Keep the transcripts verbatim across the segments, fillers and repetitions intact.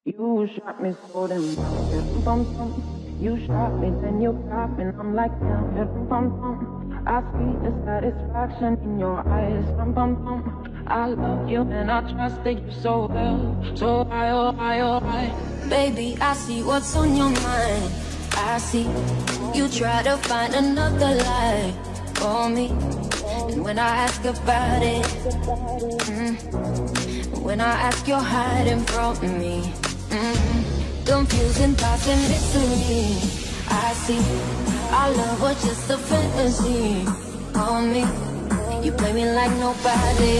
You shot me so damn well, yeah, bum bum. You shot me, then you got me, and I'm like damn, yeah, bum bum. I see the satisfaction in your eyes, bum bum bum. I love you and I trusted you so well, so I, oh I, oh I. Baby, I see what's on your mind. I see you try to find another lie for me, and when I ask about it, mm, when I ask, you're hiding from me. Mm, confusing thoughts and mystery. I see our love was just a fantasy on me. You play me like nobody.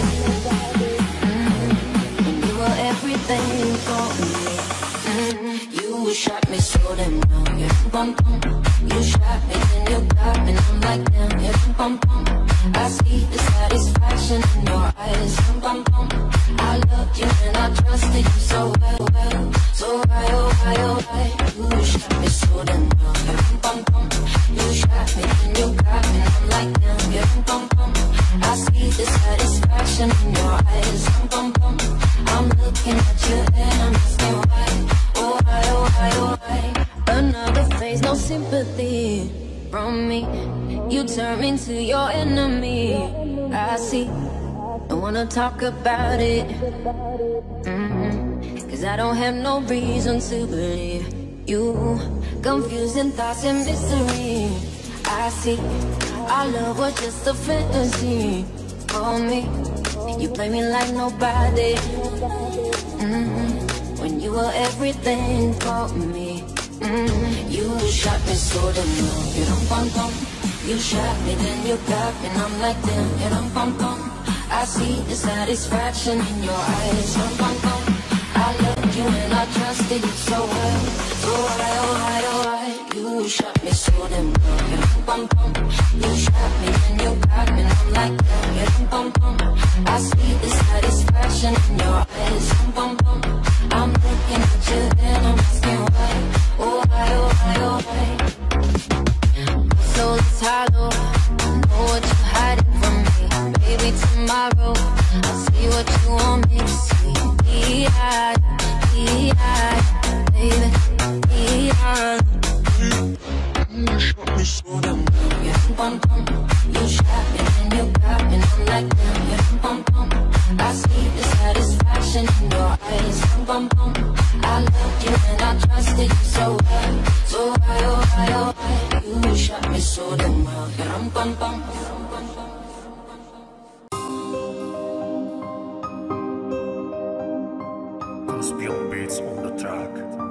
Mm, and you were everything for me. Mm, you shot me so damn well, yeah, bum bum. You shot me, then you got me, and I'm like damn, yeah, bum bum. I see the satisfaction in your eyes, bum bum. I loved you and I trusted you so well, well. So why, oh why, oh why? You shot me so damn well, yeah, bum bum. You shot me, then you got me, and I'm like damn, yeah, bum bum. I see the satisfaction in your eyes, bum bum. I'm looking at you and I'm asking why, oh why, oh why, oh why? Another face, no sympathy from me. You turn into your enemy. I see. Don't wanna talk about it, mm-hmm. Cause I don't have no reason to believe you. Confusing thoughts and mystery. I see our love was just a fantasy for me. You play me like nobody, mm-hmm. When you were everything for me. Mm-hmm. You shot me so damn well, you don't bum bum. You shot me, then you got me, and I'm like damn, you don't bum bum. I see the satisfaction in your eyes, bum bum bum. I loved you and I trusted you so well. So why, oh why, oh why? You shot me so damn well, you don't bum bum. You shot me, then you got me, and I'm like damn, you don't bum bum. I see the satisfaction in your eyes, bum bum bum. I'm looking at you and I'm asking why, oh why, oh why, oh why? So it's hollow, I know what you're hiding from me. Maybe tomorrow I'll see what you want me to see. Be high, be high, baby, be high. You shot me so damn well, yeah, bum bum. You shot me, then you got me, and I'm like damn, yeah, bum bum. I see the satisfaction in your eyes, bum bum. I loved you and I trusted you so well. So why, oh why, oh why? You shot me so damn well, yeah, bum bum. Spion beats on the track.